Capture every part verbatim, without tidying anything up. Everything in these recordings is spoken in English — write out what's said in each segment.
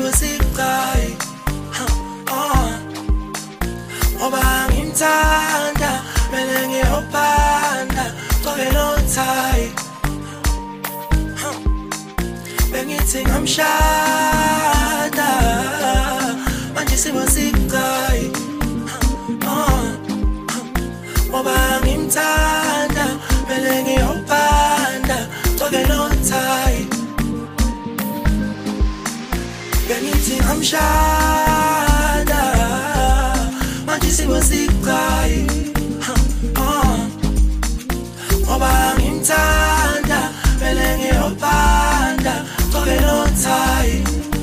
sibuziqai oh oba ngimthanda mele ngiyopanda qoke no tie bengithi ngamshada manje sibuziqai oh oba ngimthanda mele ngiyopanda qoke no tie bengithi ngamshada manje sibuziqai oh oba ngimthanda mele ngiyopanda qoke no tie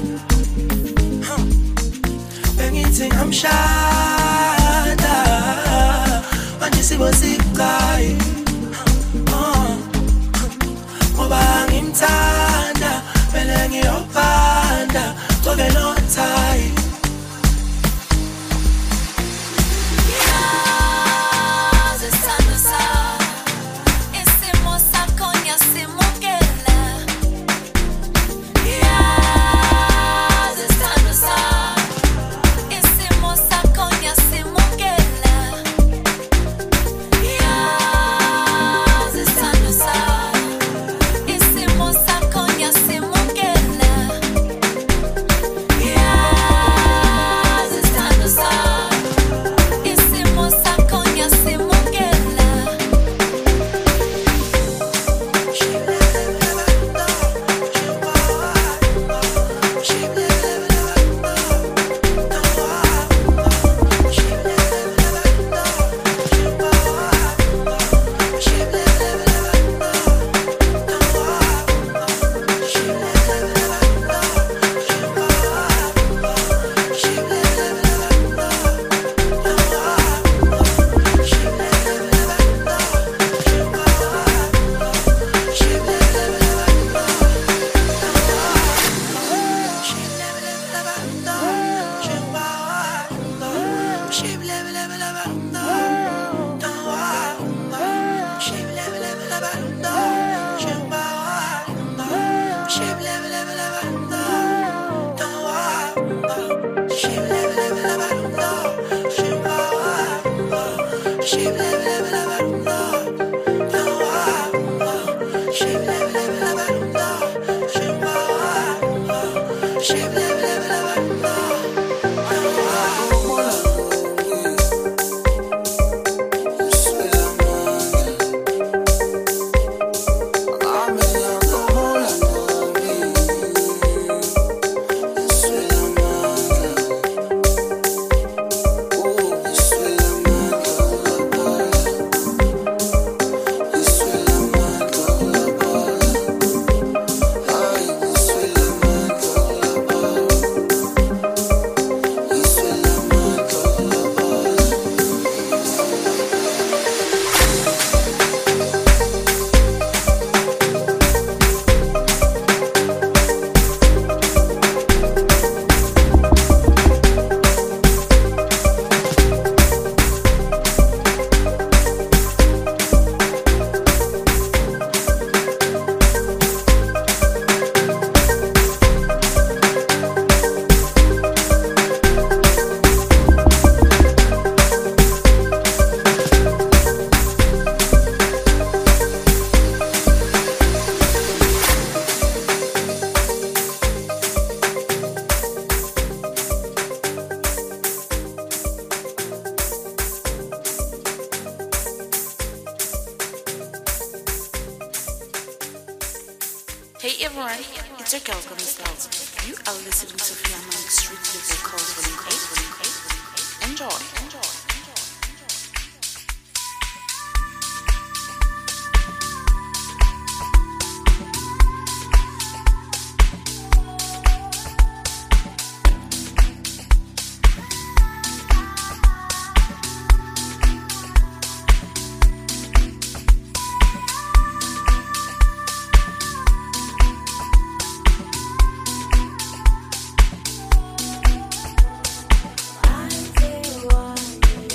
bengithi ngamshada manje sibuziqai oh oba ngimthanda mele ngiyopanda qoke no tie Hey everyone, it's your girl Gummy Styles. You are listening to Fiamma Strictly Vocal Volume eight. Enjoy. Enjoy. I feel one.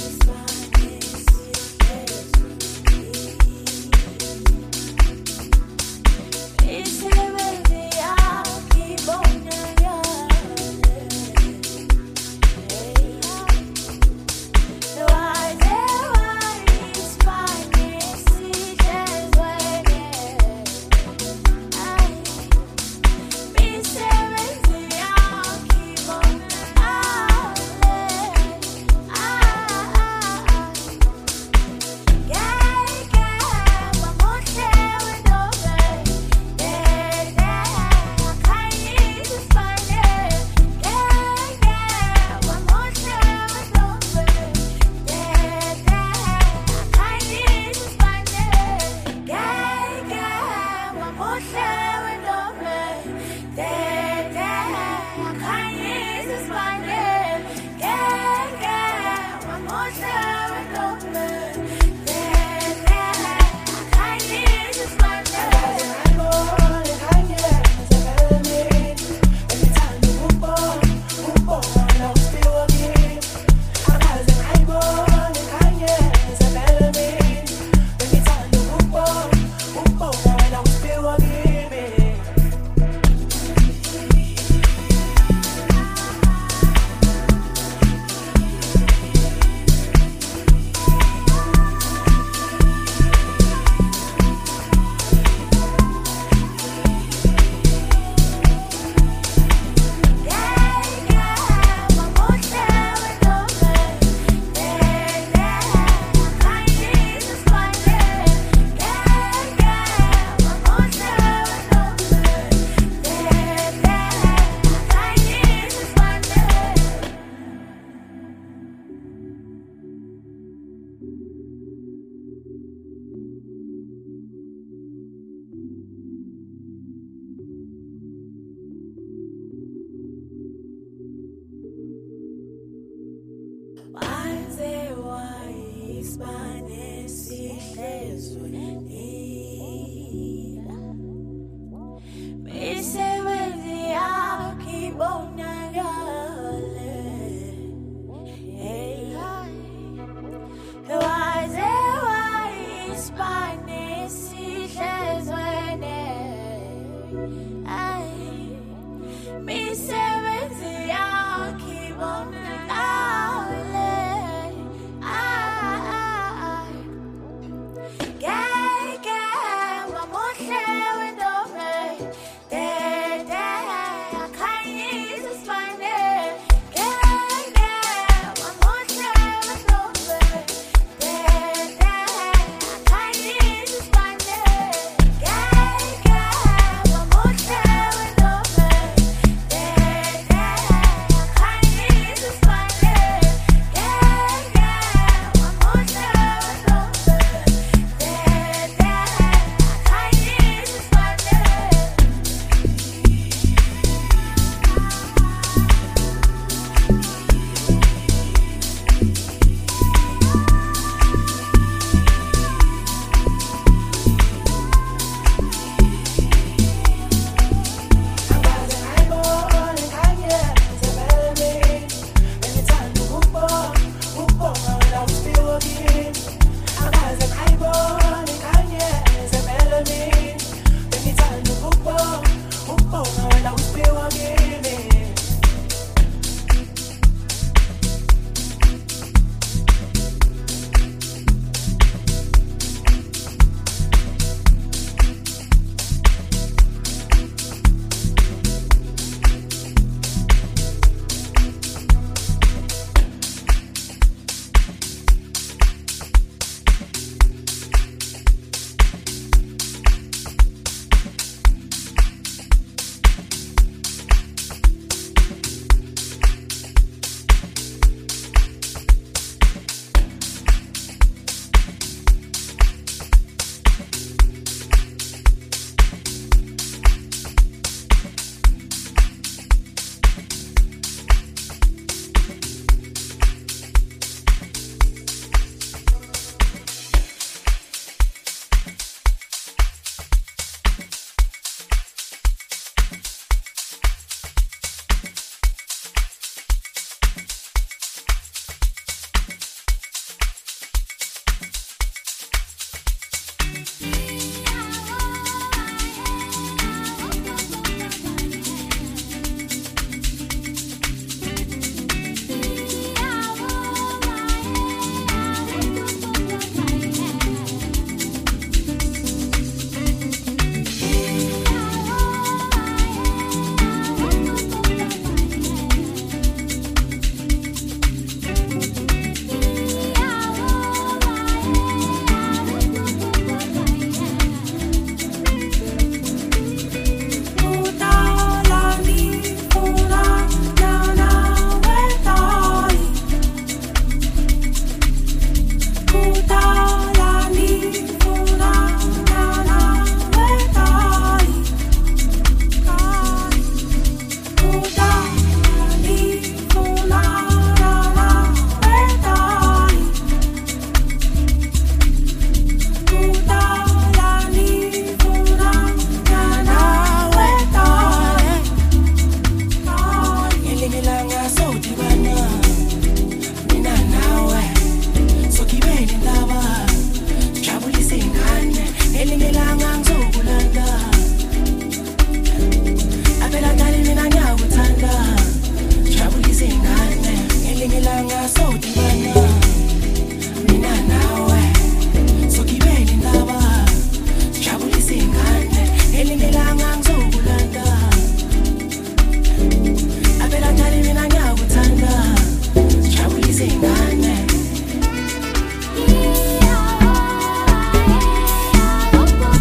Ingane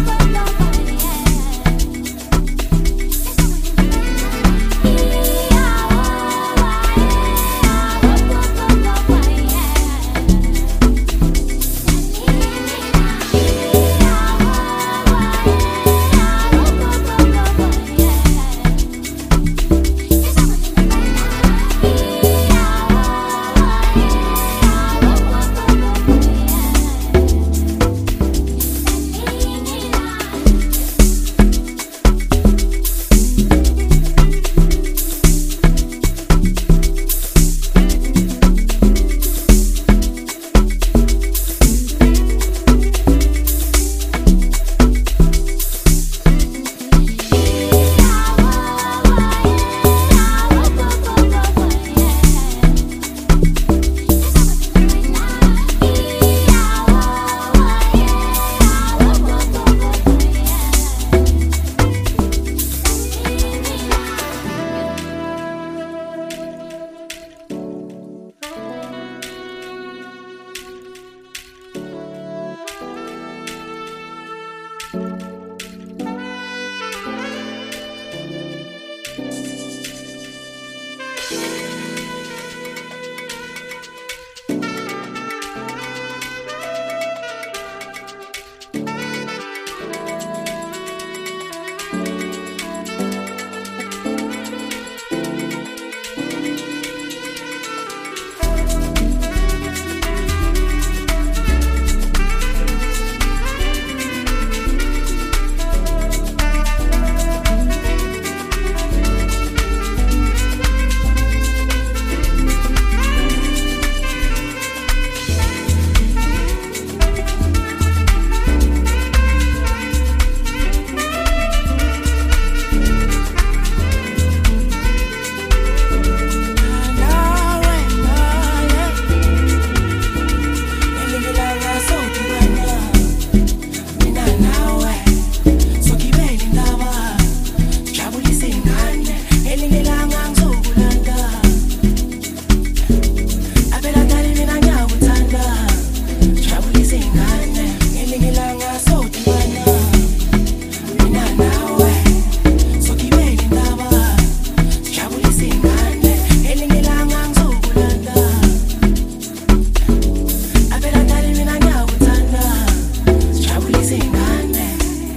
izingane.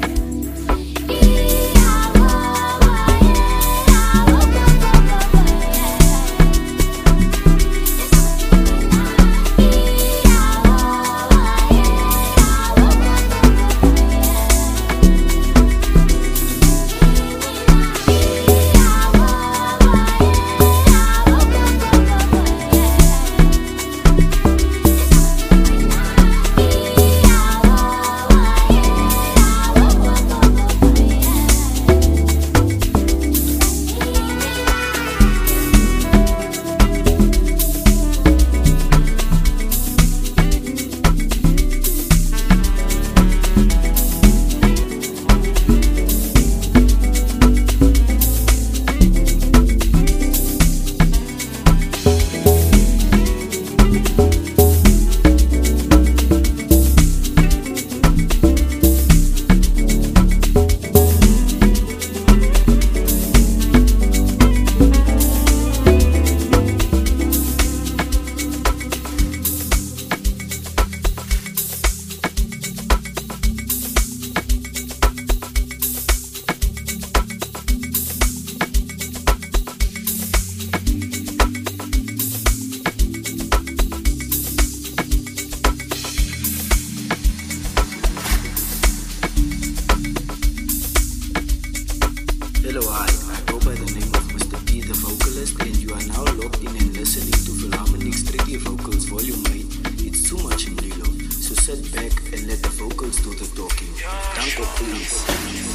Hello, hi. I go by the name of Mister P, the vocalist, and you are now logged in and listening to Philharmonic's Tricky Vocals Volume eight. It's too much in Lilo, so sit back and let the vocals do the talking. Danko, please.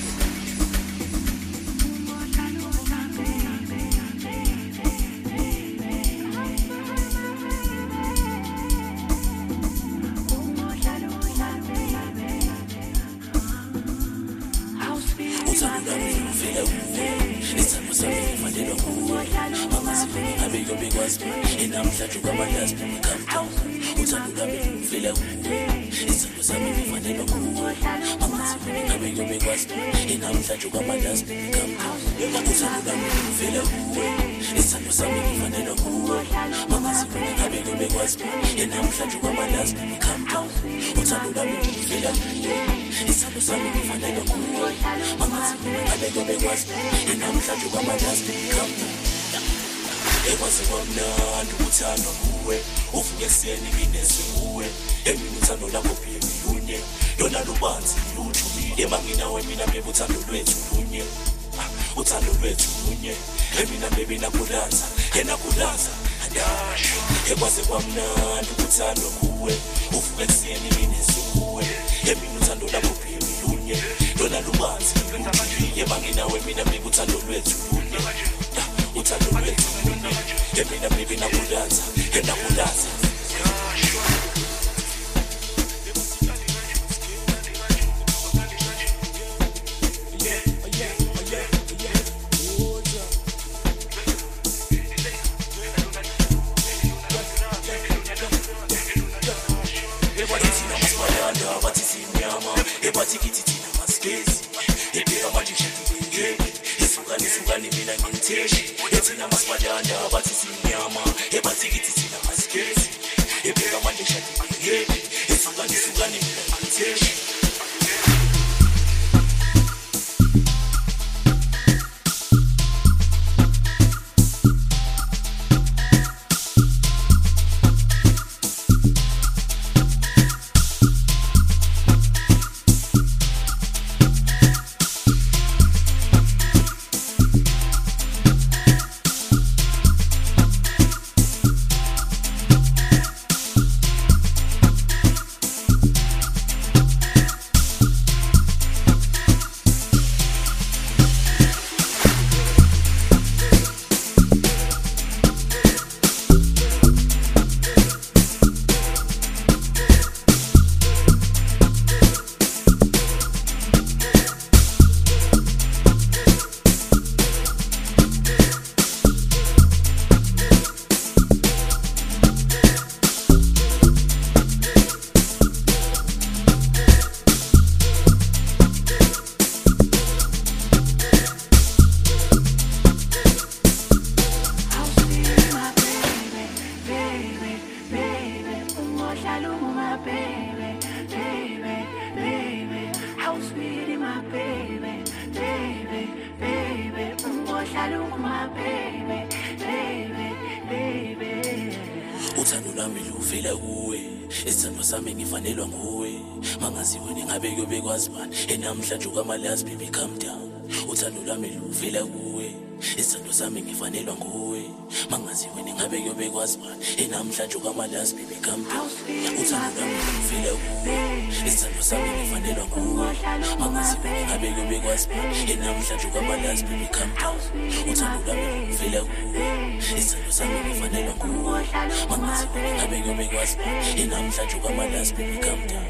Ekwazibamnandi uthando kuwe uvuke ekuseni nginezwe kuwe emini uthando lakho phezulunye lona lubanzi lujulile emanginawe mina bebe uthando lwethu lunye uthando lwethu lunye emina bebe nakulanza yena kulanza adasho ekwazibamnandi uthando kuwe uvuke ekuseni nginezwe kuwe emini uthando lakho phezulunye lona lubanzi lujulile emanginawe mina bebe uthando lwethu lunye uthando lwethu emina baby nakulanza nakulanza ngivela kuwe isithando sami ngifanelwa nguwe mangaziwe ningabe kuyobekwazi bani enamhlanje kwamalazi baby calm down uthando lami luvela kuwe isithando sami ngifanelwa nguwe mangaziwe ningabe kuyobekwazi bani enamhlanje kwamalazi baby calm down uthando lami luvela kuwe isithando sami ngifanelwa nguwe mangaziwe ningabe kuyobekwazi bani enamhlanje kwamalazi baby calm down uthando lami luvela kuwe isithando sami ngifanelwa nguwe mangaziwe ningabe kuyobekwazi bani enamhlanje kwamalazi baby calm down.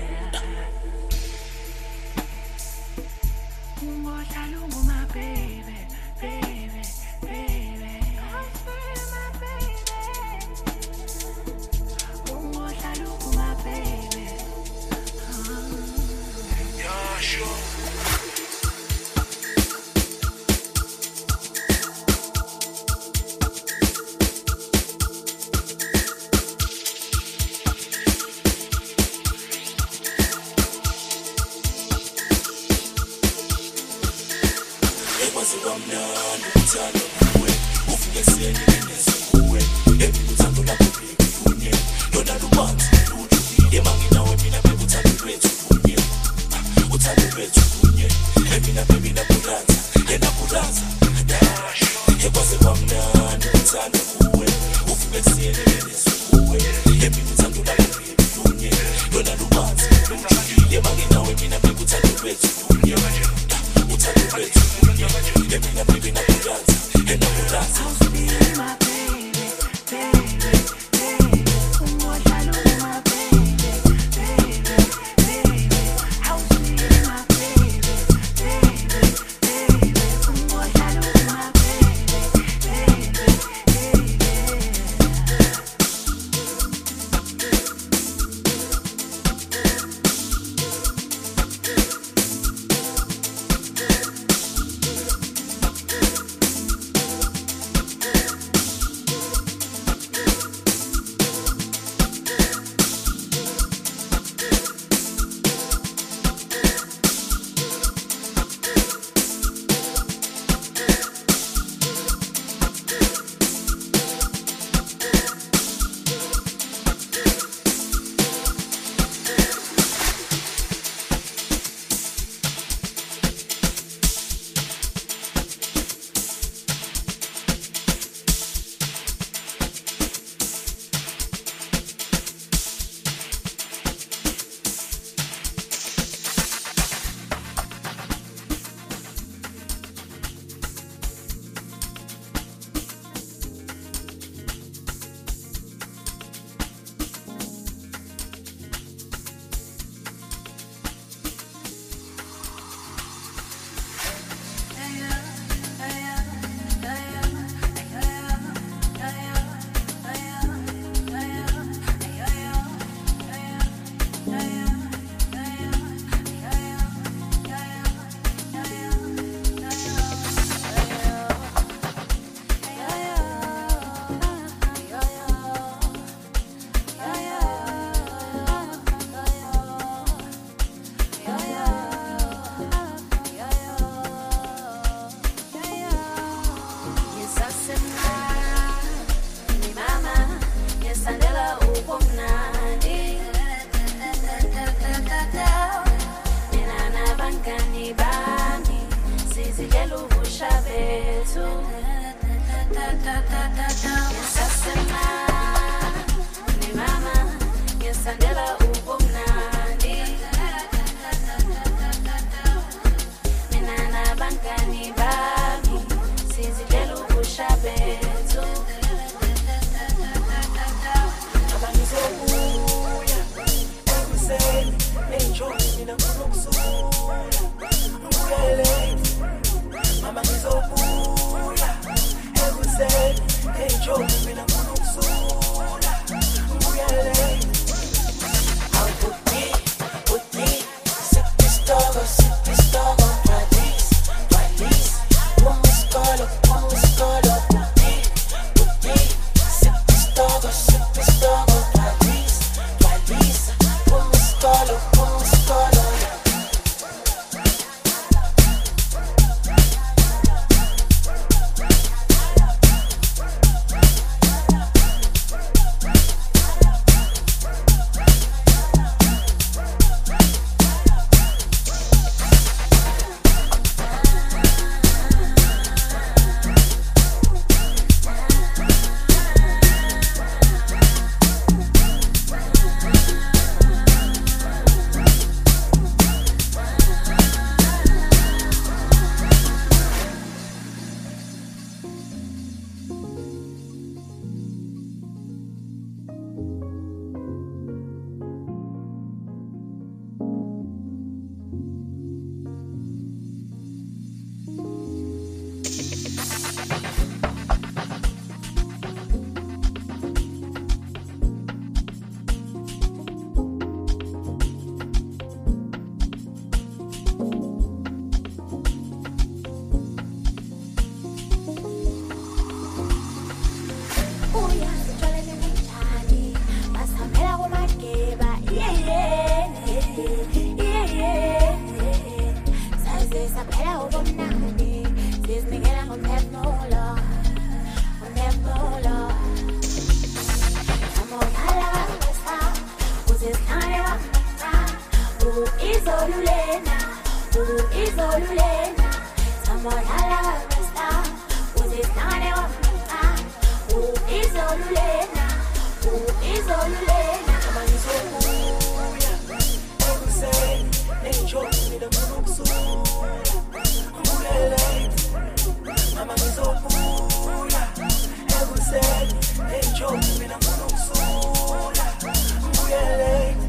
izolulena samonala rasta uzisane wamna u izolulena u izolulena Amangizobuya ekuseni nenjoyi mina ngikukusula ngulele mama ngizobuya ekuseni nenjoyi mina ngikukusula ngulele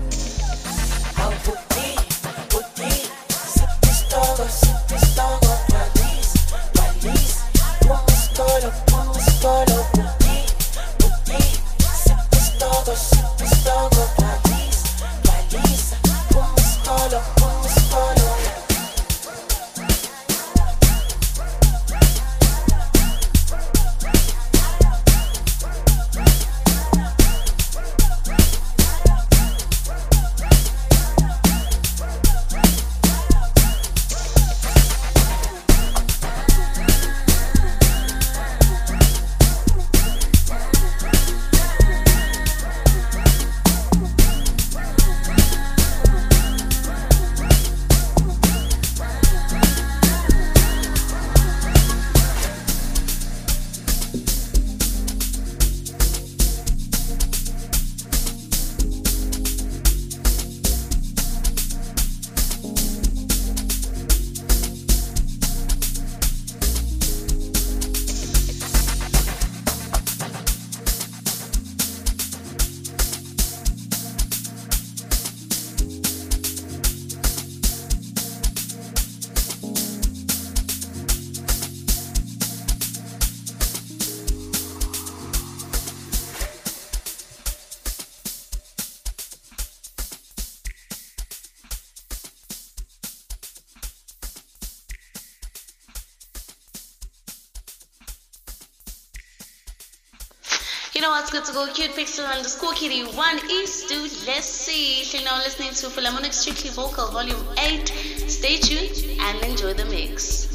Puti, puti, sipistogo, sipistogo, palis, palis, monstolo, monstolo, puti, puti, sipistogo, sipistogo, palis, palis, monstolo, monstolo. You know what's good to go? Cute Pixel underscore Kitty one East, dude. Let's see. You're now listening to Philharmonic Strictly Vocal Volume eight. Stay tuned and enjoy the mix.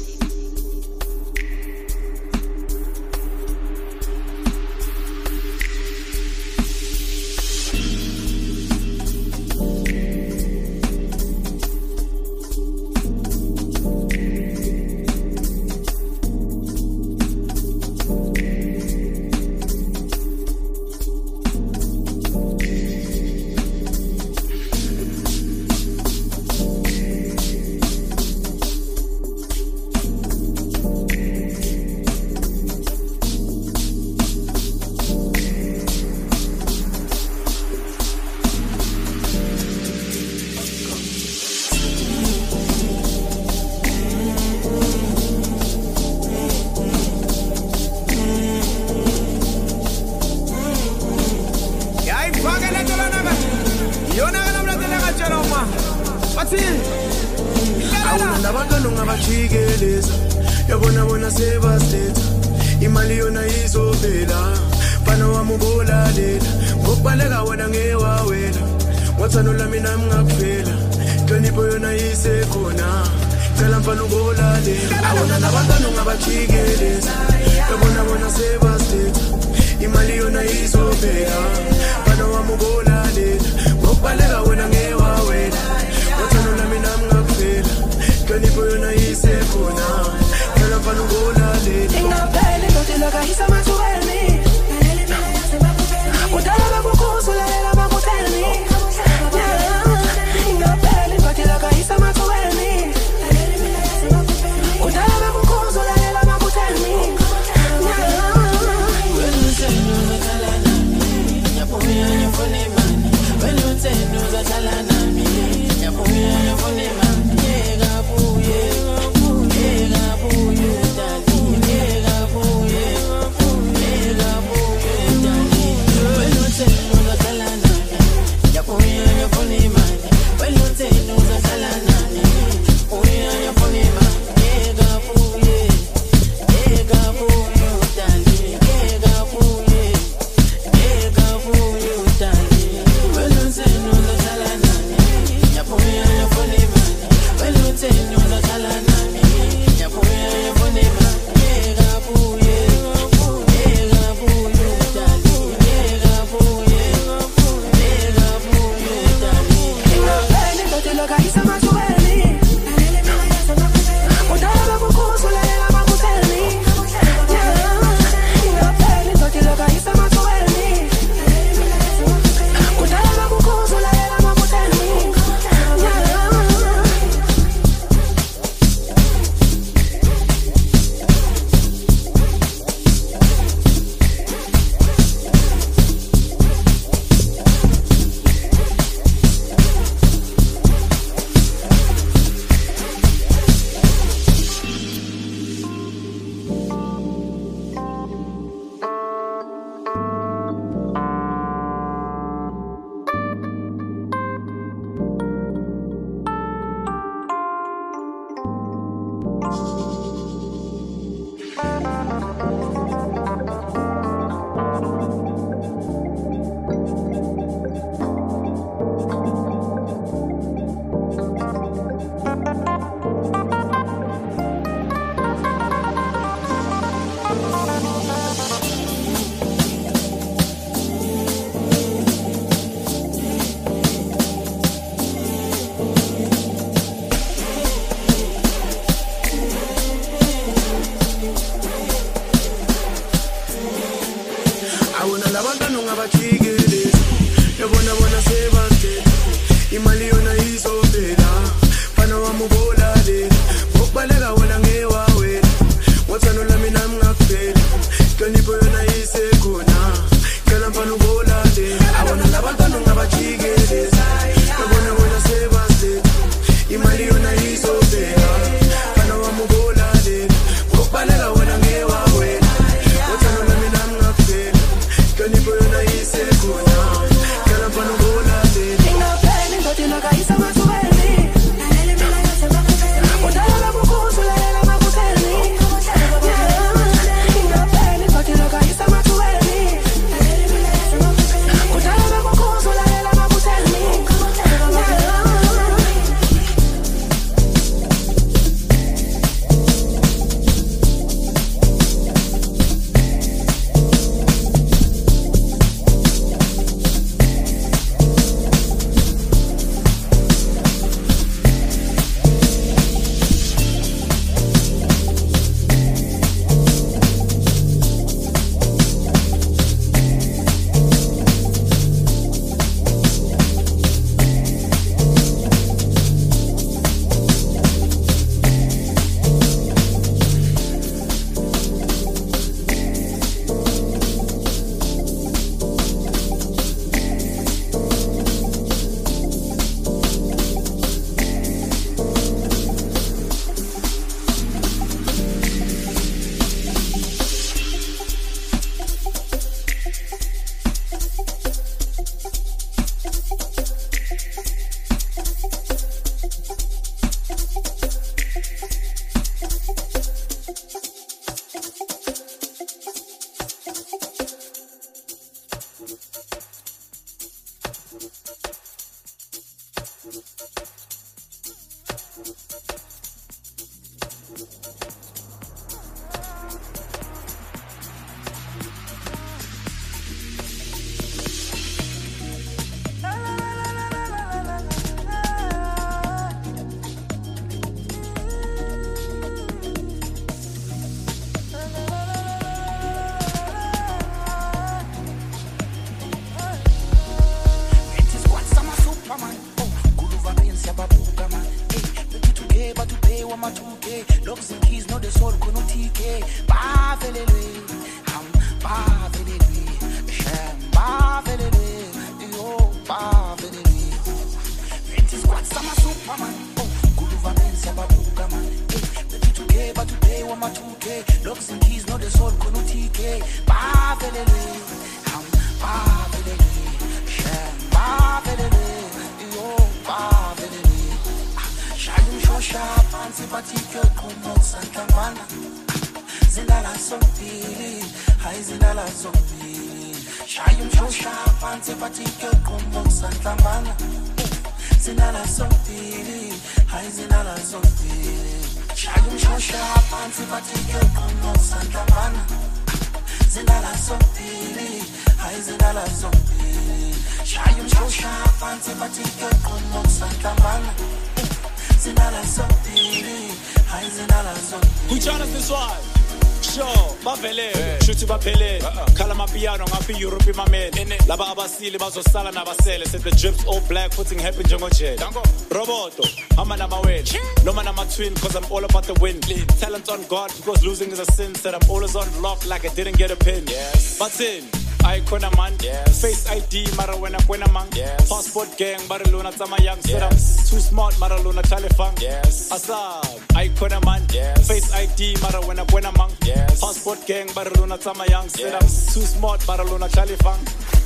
Bazosala nabasele set the drips all black putting happy njengojet Roboto hama namawin noma nama-twin cause I'm all about the win talent on God because losing is a sin said I'm always on lock like I didn't get a pin yes but in Icona man, yes. Face I D, mara when I'm when I'm yes. Passport gang, Baraluna Tama Young, said I'm too smart, Maraluna Chalifang, yes. Asab, Icona man, yes. Face I D, mara when I'm when I'm yes. Passport gang, Baraluna Tama Young, said I'm too smart, Maraluna Chalifang.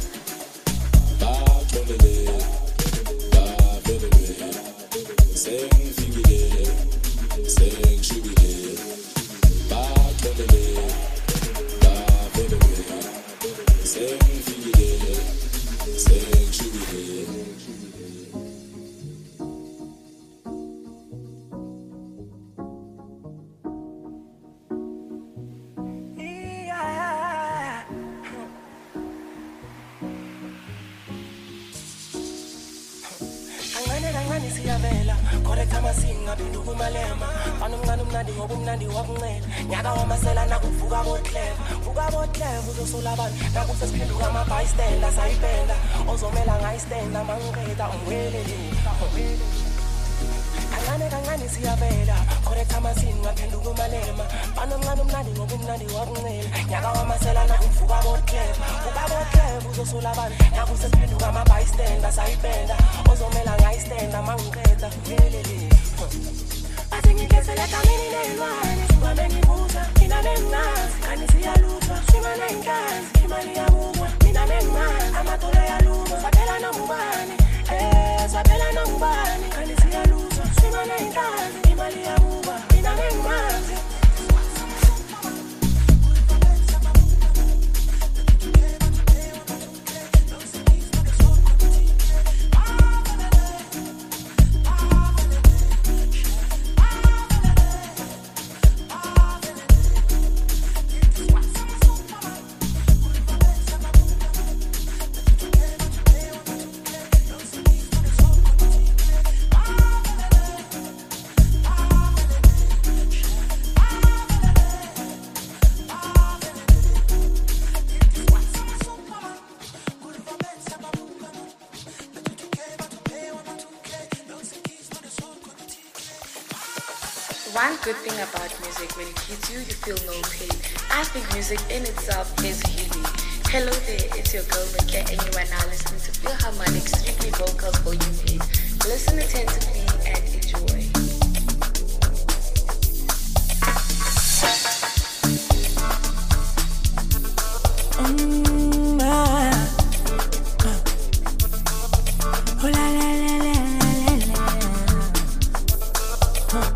Ba-belele, ba-belele, sing figile, sing shubile. siyavela correct amasinga bintu kumalema bana umncane umnandi ngoba umnandi wakuncela nyaka wamasela nakuvuka botleva vuka botleva uzosola abantu nakusesiphenduka ama bystander sayipenda ozomela ngayistenda mangiqeda umwelele kancane kancane siyavela correct amasinga phenduka umalema bana umncane umnandi ngoba umnandi wakuncela nyaka wamasela nakuvuka botleva vuka botleva uzosola abantu nakusesiphenduka ama bystander sayipenda ozomela ngayistenda mangiqeda umwelele Ngikesela kamini nelwane Sibame ngibuza Mina nengazi Kani siyalutwa Swima na inkazi Imali ya bugwa Mina nengazi Amatolo ya luma Sabela na mbani Eh Sabela na mbani Kani siyalutwa Swima na inkazi Imali ya bugwa Mina nengazi One good thing about music, when it hits you, you feel no pain. I think music in itself is healing. Hello there, it's your girl Mika, and you are now listening to Philharmonic Strictly Vocals Volume eight. Listen attentively and enjoy. Mm, ah. Oh la la la la la la. Huh.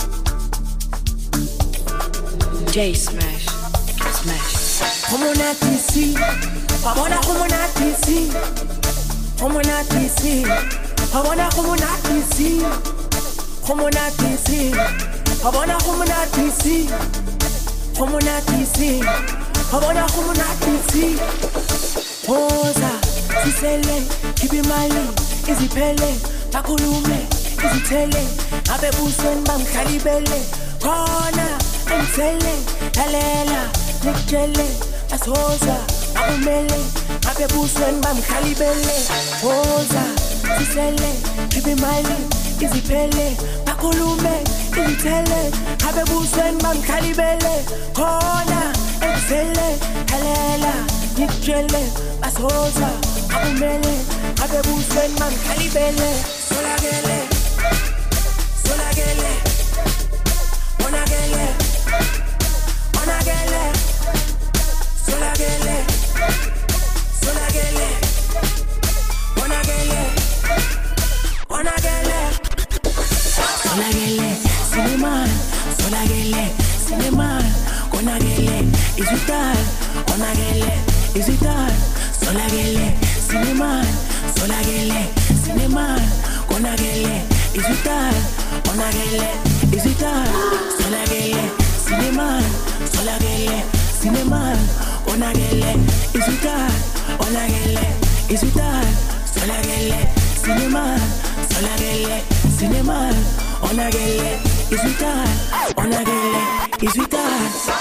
J Smash, Smash. Como na T C, pamona como na T C, como na T C, pamona como na T C, como na T C, pamona como na T C, como na T C, pamona como na T C. Poza, sisele, kibi mali, izipele, bakulume, izitele, abe buswen bam kalibele, kona. Emsele, lalela, nikjele, asoza, akumele, abe buswen bam kalibele, oza, sisele, kibi mali, izipele, bakulume, izitele, abe buswen bam kalibele, kona, emsele, lalela, nikjele, asoza, akumele, abe buswen bam kalibele, solagele, solagele, onagele. Onagele, solagele, solagele, onagele, onagele, solagele, cineman, solagele, cineman, onagele, is vital, onagele, is vital, solagele, cineman, solagele, cineman, onagele, is vital, onagele, is vital, solagele. Cineman, solagele, cineman, onagele, is vital, onagele, is vital, solagele, cineman, solagele, cineman, onagele, is vital, onagele, is vital.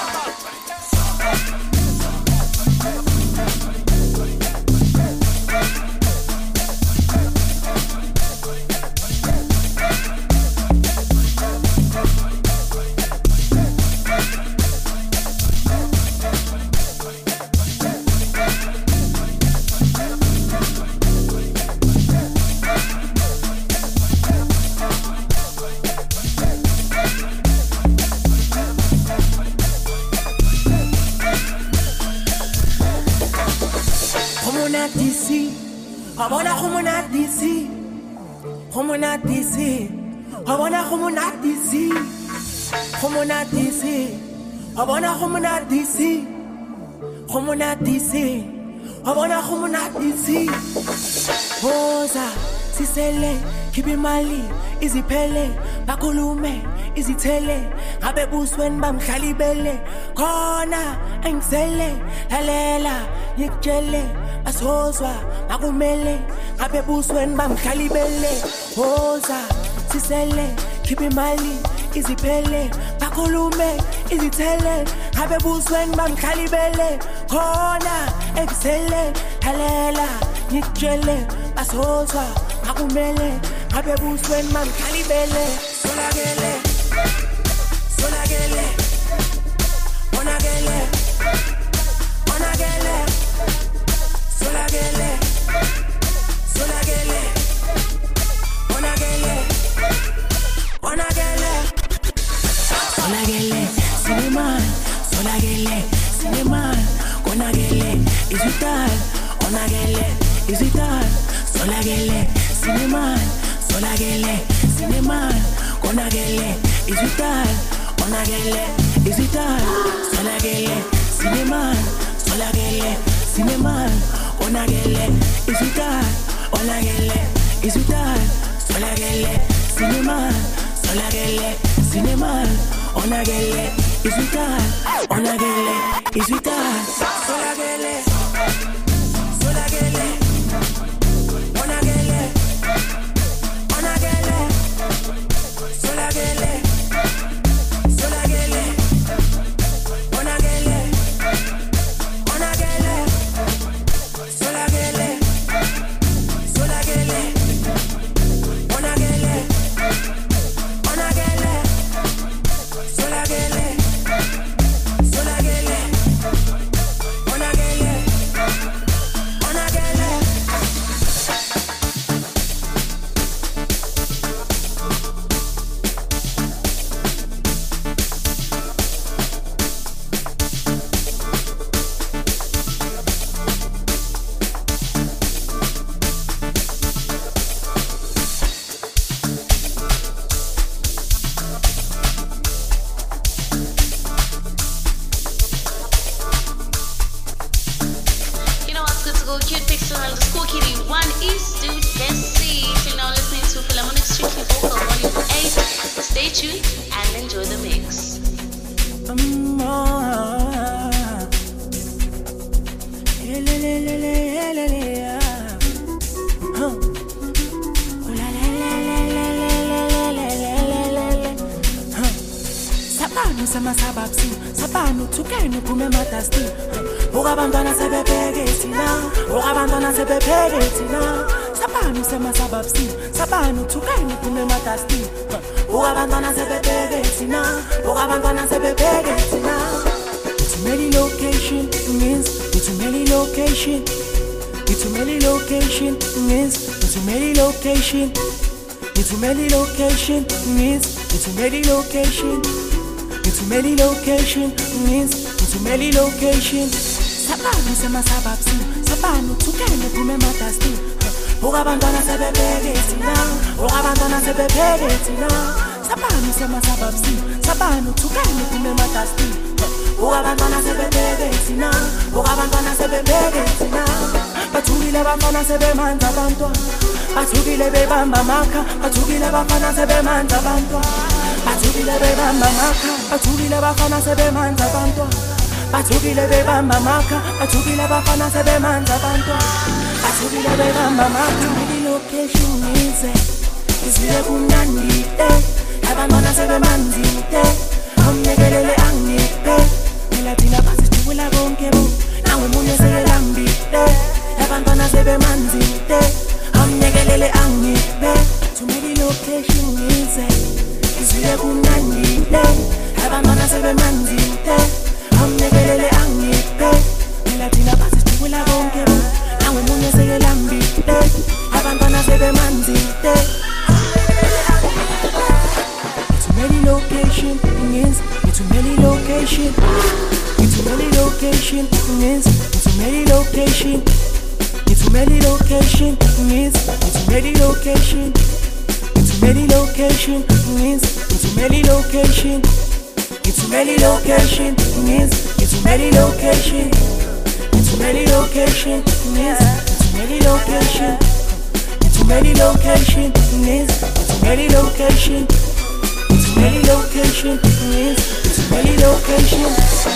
D C, Habana Homona D C, Homona D C, Habana Homona D C, Homona D C, Habana Homona D C, Homona D C, Habana Homona D C. Boza, sisele, kibi mali, izipele, bakulume, izitele, abe buswen bam khalibele, kona, engzele, lalela, nikjele. Asozwa, akumele, abe buswen bam kalibele. Oza, sisele khipha imali iziphele bakhulume izithele ngabe busweni bamkhalibele khona ekusele halela ngikutshele basozwa akumele ngabe busweni bamkhalibele solakele solakele onakele onakele solakele solakele onakele onakele solakele sineman solakele sineman konakele izital onakele izital solakele sineman solakele sineman konakele izital onakele izital solakele sineman solakele sineman onakele izital onakele izital solakele sineman solakele sineman onakele izital onakele izital solakele solakele onakele onakele solakele solakele onakele onakele solakele solakele onakele onakele solakele solakele onakele onakele You know what's good to go? Cute Pixel underscore Kitty one East, dude. Let's see. You're now listening to Philharmonic Strictly Vocal Volume eight. Stay tuned and enjoy the mix. Mm, ah. Elelelelelelele, ah. Huh. Oh, la, la, la, la, la, la, la, la, la, la. Huh. Sabanu sama sababsi, sabanu tukenu kume matasti. Ukabantwana sebebheke thina, ukabantwana sebebheke thina. Sabanu sama sababsi, sabanu tukenu kume matasti. Ukabantwana sebebheke thina, ukabantwana sebebheke thina. Ithumeli location means ithumeli location. Ithumeli location means ithumeli location. Ithumeli location means ithumeli location. Ithumeli location means ithumeli location. Sabanu sama sababsi, sabanu tukene kume matasti. Ukabantwana sebebheke thina, ukabantwana sebebheke thina. Sabanu sama sababsi, sabanu tukene kume matasti. Ukabantwana sebebheke thina, ukabantwana sebebheke thina. Bathukile bafana sebemanza abantwana, bathukile bebamba makha, bathukile bafana sebemanza abantwana. Bathukile bebamba makha, bathukile bafana sebemanza abantwana. Bathukile bebamba makha, bathukile bafana sebemanza abantwana. Bathukile bebamba makha. Ithumeli location ize izile kunandite, abantwana sebemanzite. Amnyekelele angipe, mina thina basijubula bonke bo, nawe munye sekelambite. Abantwana sebemanzite, amnyekelele angipe. Ithumeli location ize izile kunandite, abantwana sebemanzite. Amnyekelele angipe, mina thina basijubula bonke bo, nawe munye sekelambite. Abantwana sebemanzite. Ithumeli location means ithumeli location. Ithumeli location means ithumeli location. Ithumeli location means ithumeli location. Ithumeli location means ithumeli location. Ithumeli location means ithumeli location. Ithumeli location means ithumeli location. Ithumeli location means ithumeli location. Ithumeli location means ithumeli location.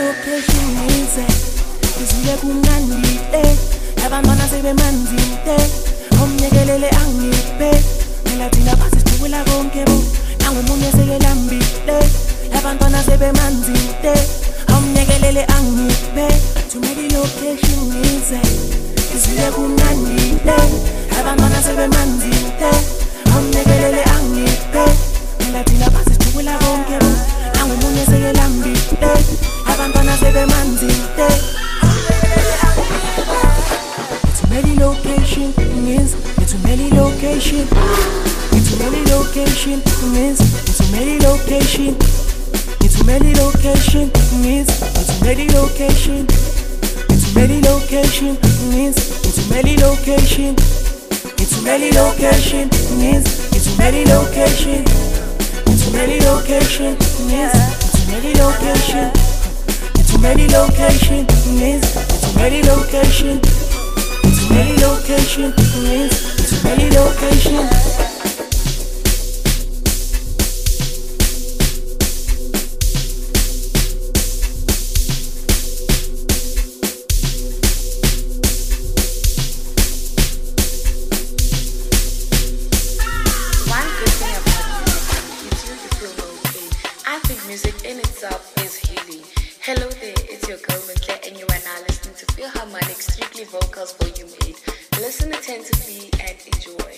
location ngize izile kumnandile abantwana sebemanzile omnyekelele angipe mina thina basicubula konke bo nangumunye sekelambile abantwana sebemanzile omnyekelele angipe tumeli location ngize izile kumnandile abantwana sebemanzile omnyekelele angipe mina thina basicubula konke bo nangumunye sekelambile abantwana sebemanzile Many location is it's many location it's many location is it's many location it's many location is it's many location it's many location is it's many location it's many location is it's many location it's many location is it's many location it's many location is it's many location It's many location, it's many location. One good thing about music, you do you feel okay. I think music in itself is healing. Hello there, it's your girl Mintle, and you are now listening to Feel Harmonic Strictly Vocals Volume eight. Listen attentively and enjoy.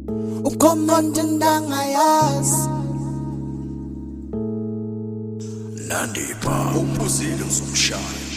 ukhomanda ndangayazi Nandipa uphuzile ngizomshaya